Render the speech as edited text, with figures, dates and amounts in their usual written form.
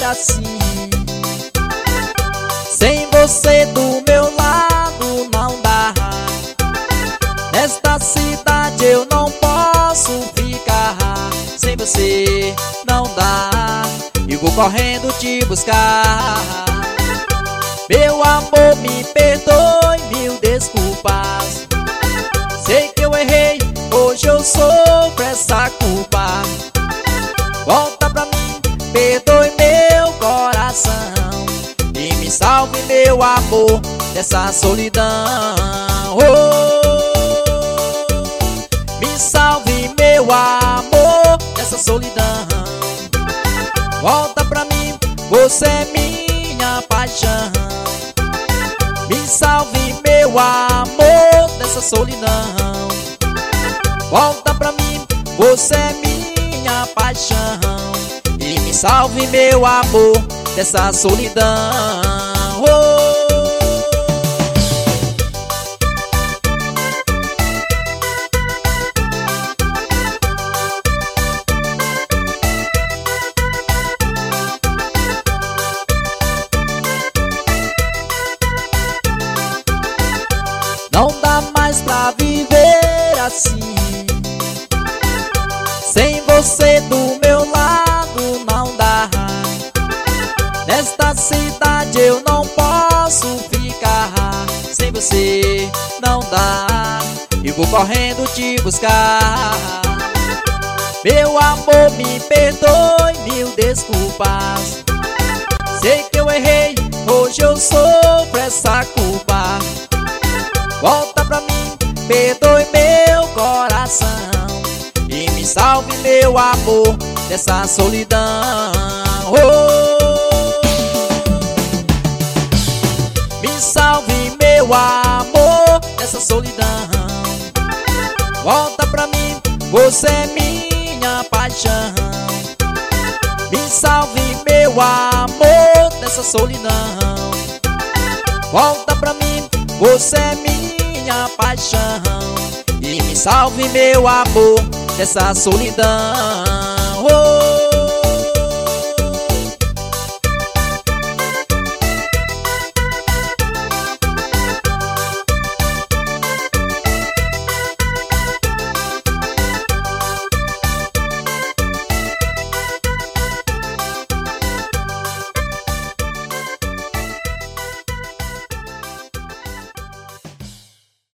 assim. Sem você do meu lado não dá. Nesta cidade eu não posso ficar. Sem você não dá. Eu vou correndo te buscar. Meu amor, me perdoe, mil desculpas. Sei que eu errei, hoje eu sofro essa culpa. Volta pra mim, perdoe meu coração e me salve, meu amor, dessa solidão. Me salve, meu amor, dessa solidão. Volta pra mim, você é minha paixão. Me salve, meu amor, dessa solidão. Volta pra mim, você é minha paixão. E me salve, meu amor, dessa solidão. Não dá mais pra viver assim. Sem você do meu lado não dá. Nesta cidade eu não posso ficar. Sem você não dá. Eu vou correndo te buscar. Meu amor, me perdoe, mil desculpas. Sei que eu errei, hoje eu sofro essa culpa. Volta pra mim, perdoe meu coração e me salve, meu amor, dessa solidão. Me salve, meu amor, dessa solidão. Volta pra mim, você é minha paixão. Me salve, meu amor, dessa solidão. Volta pra mim, você é minha paixão. E me salve, meu amor, dessa solidão.